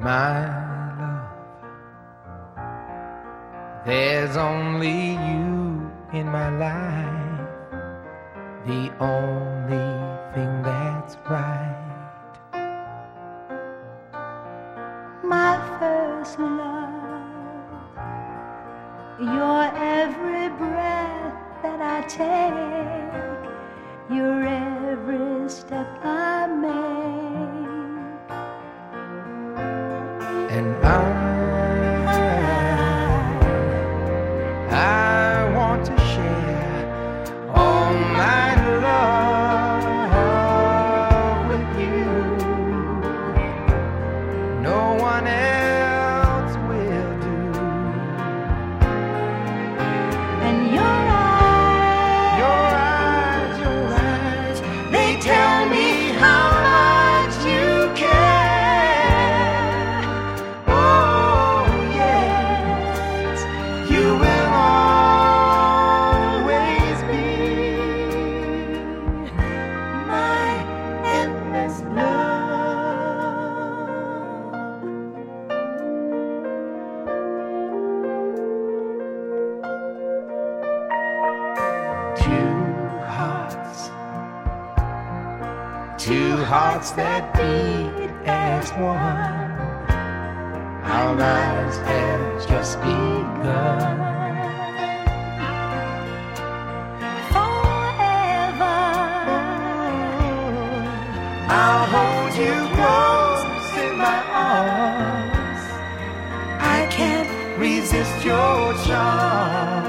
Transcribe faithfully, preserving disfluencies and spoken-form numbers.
My love, there's only you in my life, the only thing that's right. My first love, your every breath that I take, your every step I make. And I, I want to share all my love with you. No one else will do. And your eyes, Your eyes, your eyes, they tell me how much you care. Oh yes, you will always be my endless love. Two hearts, two hearts that beat as one. Our lives have just begun. forever. I'll hold you close in my arms. I can't resist your charm.